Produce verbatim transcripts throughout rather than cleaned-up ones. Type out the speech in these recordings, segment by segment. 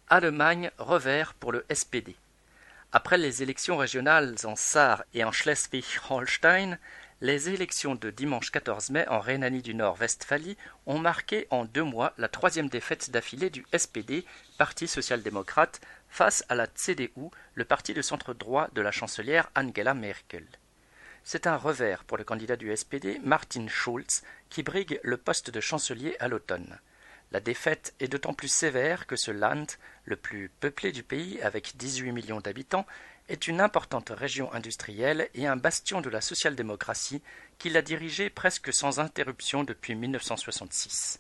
Allemagne, revers pour le S P D. Après les élections régionales en Sarre et en Schleswig-Holstein, les élections de dimanche quatorze mai en Rhénanie du Nord-Westphalie ont marqué en deux mois la troisième défaite d'affilée du S P D, Parti social-démocrate, face à la C D U, le parti de centre-droit de la chancelière Angela Merkel. C'est un revers pour le candidat du S P D, Martin Schulz, qui brigue le poste de chancelier à l'automne. La défaite est d'autant plus sévère que ce Land, le plus peuplé du pays avec dix-huit millions d'habitants, est une importante région industrielle et un bastion de la social-démocratie qu'il a dirigé presque sans interruption depuis mille neuf cent soixante-six.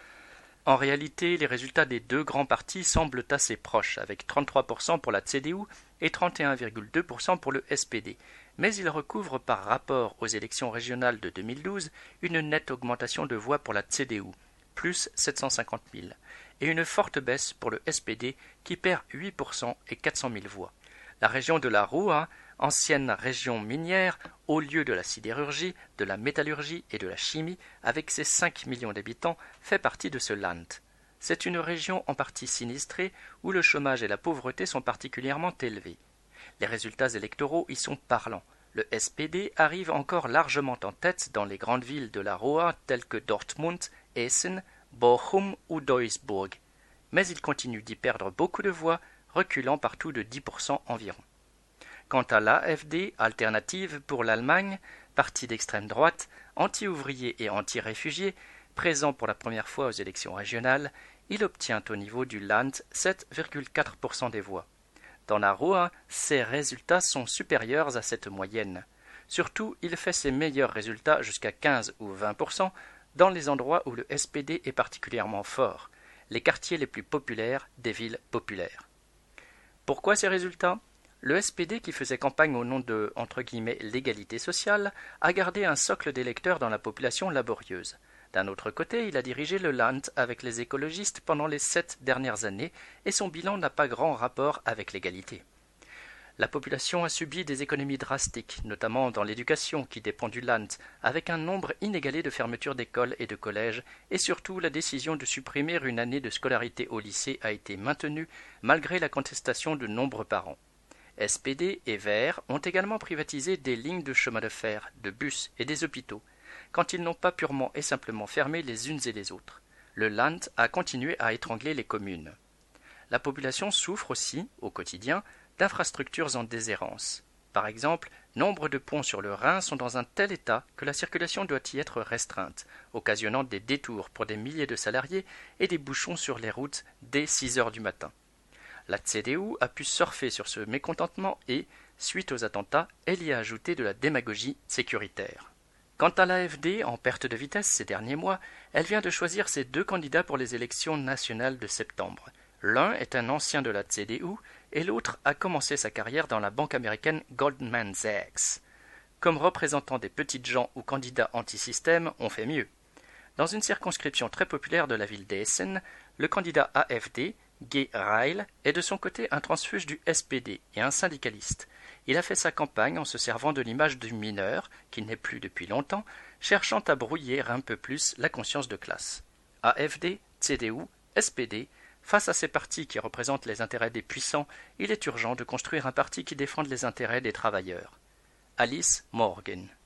En réalité, les résultats des deux grands partis semblent assez proches, avec trente-trois pour cent pour la C D U et trente et un virgule deux pour cent pour le S P D, mais ils recouvrent par rapport aux élections régionales de deux mille douze une nette augmentation de voix pour la C D U, plus sept cent cinquante mille, et une forte baisse pour le S P D qui perd huit pour cent et quatre cent mille voix. La région de la Ruhr, ancienne région minière, haut lieu de la sidérurgie, de la métallurgie et de la chimie, avec ses cinq millions d'habitants, fait partie de ce Land. C'est une région en partie sinistrée où le chômage et la pauvreté sont particulièrement élevés. Les résultats électoraux y sont parlants. Le S P D arrive encore largement en tête dans les grandes villes de la Ruhr telles que Dortmund, Essen, Bochum ou Duisburg. Mais il continue d'y perdre beaucoup de voix, reculant partout de dix pour cent environ. Quant à l'A F D, Alternative pour l'Allemagne, parti d'extrême droite, anti-ouvrier et anti-réfugiés, présent pour la première fois aux élections régionales, il obtient au niveau du Land sept virgule quatre pour cent des voix. Dans la Ruhr, ses résultats sont supérieurs à cette moyenne. Surtout, il fait ses meilleurs résultats jusqu'à quinze ou vingt pour cent dans les endroits où le S P D est particulièrement fort, les quartiers les plus populaires des villes populaires. Pourquoi ces résultats ? Le S P D, qui faisait campagne au nom de entre guillemets, « l'égalité sociale », a gardé un socle d'électeurs dans la population laborieuse. D'un autre côté, il a dirigé le Land avec les écologistes pendant les sept dernières années et son bilan n'a pas grand rapport avec l'égalité. La population a subi des économies drastiques, notamment dans l'éducation qui dépend du Land, avec un nombre inégalé de fermetures d'écoles et de collèges, et surtout la décision de supprimer une année de scolarité au lycée a été maintenue malgré la contestation de nombreux parents. S P D et Verts ont également privatisé des lignes de chemin de fer, de bus et des hôpitaux, quand ils n'ont pas purement et simplement fermé les unes et les autres. Le Land a continué à étrangler les communes. La population souffre aussi, au quotidien, d'infrastructures en déshérence. Par exemple, nombre de ponts sur le Rhin sont dans un tel état que la circulation doit y être restreinte, occasionnant des détours pour des milliers de salariés et des bouchons sur les routes dès six heures du matin. La C D U a pu surfer sur ce mécontentement et, suite aux attentats, elle y a ajouté de la démagogie sécuritaire. Quant à l'A F D, en perte de vitesse ces derniers mois, elle vient de choisir ses deux candidats pour les élections nationales de septembre. L'un est un ancien de la C D U et l'autre a commencé sa carrière dans la banque américaine Goldman Sachs. Comme représentant des petites gens ou candidats anti-système, on fait mieux. Dans une circonscription très populaire de la ville d'Essen, le candidat A F D, Guy Reil, est de son côté un transfuge du S P D et un syndicaliste. Il a fait sa campagne en se servant de l'image du mineur, qui n'est plus depuis longtemps, cherchant à brouiller un peu plus la conscience de classe. A F D, C D U, S P D, face à ces partis qui représentent les intérêts des puissants, il est urgent de construire un parti qui défende les intérêts des travailleurs. Alice Morgan.